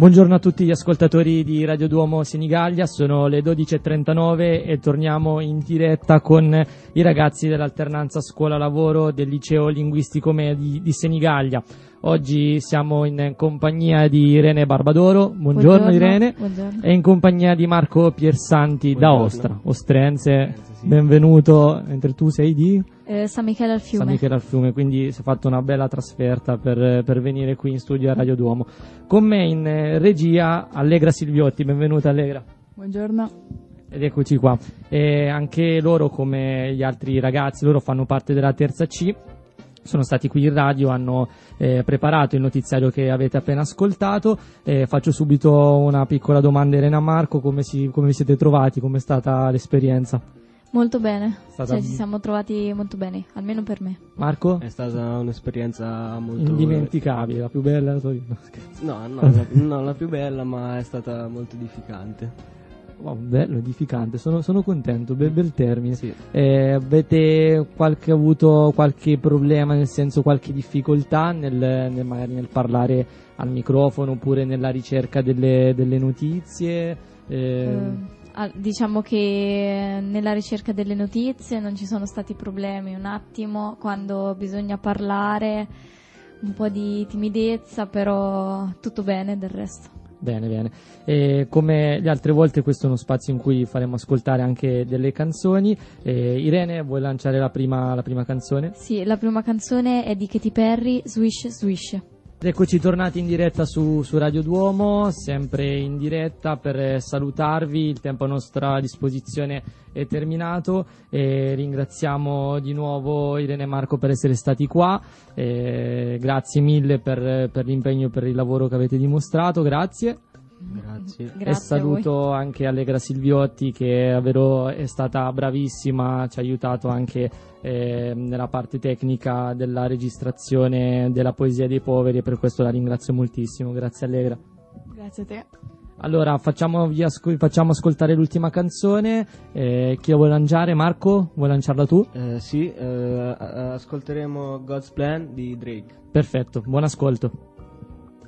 Buongiorno a tutti gli ascoltatori di Radio Duomo Senigallia, sono le 12:39 e torniamo in diretta con i ragazzi dell'alternanza scuola-lavoro del liceo linguistico di Senigallia. Oggi siamo in compagnia di Irene Barbadoro, buongiorno Irene, buongiorno. E in compagnia di Marco Piersanti Buongiorno. da Ostra, ostrense, Sì. Benvenuto, mentre tu sei di? San Michele al Fiume. San Michele al Fiume, quindi si è fatto una bella trasferta per venire qui in studio a Radio Duomo. Con me in regia Allegra Silviotti, benvenuta Allegra. Buongiorno. Ed eccoci qua. E anche loro, come gli altri ragazzi, loro fanno parte della terza C, sono stati qui in radio, hanno preparato il notiziario che avete appena ascoltato. Faccio subito una piccola domanda a Irene e Marco, come vi siete trovati, com'è stata l'esperienza? Molto bene, ci siamo trovati molto bene, almeno per me. Marco? È stata un'esperienza molto indimenticabile, la più bella della tua vita. No, la più bella, ma è stata molto edificante. Wow, bello, edificante, sono contento, bel termine. Sì. Avete avuto qualche problema, nel senso qualche difficoltà magari nel parlare al microfono oppure nella ricerca delle notizie? Diciamo che nella ricerca delle notizie non ci sono stati problemi, un attimo quando bisogna parlare, un po' di timidezza, però tutto bene del resto. Bene. Come le altre volte, questo è uno spazio in cui faremo ascoltare anche delle canzoni. Irene, vuoi lanciare la prima canzone? Sì, la prima canzone è di Katy Perry, Swish Swish. Eccoci tornati in diretta su Radio Duomo, sempre in diretta per salutarvi, il tempo a nostra disposizione è terminato e ringraziamo di nuovo Irene e Marco per essere stati qua, grazie mille per l'impegno e per il lavoro che avete dimostrato, grazie. Grazie. E saluto anche Allegra Silviotti, che è stata bravissima, ci ha aiutato anche nella parte tecnica della registrazione della Poesia dei Poveri, e per questo la ringrazio moltissimo. Grazie Allegra. Grazie a te. Allora facciamo ascoltare l'ultima canzone. Chi la vuole lanciare? Marco, vuoi lanciarla tu? Sì, ascolteremo God's Plan di Drake. Perfetto, buon ascolto.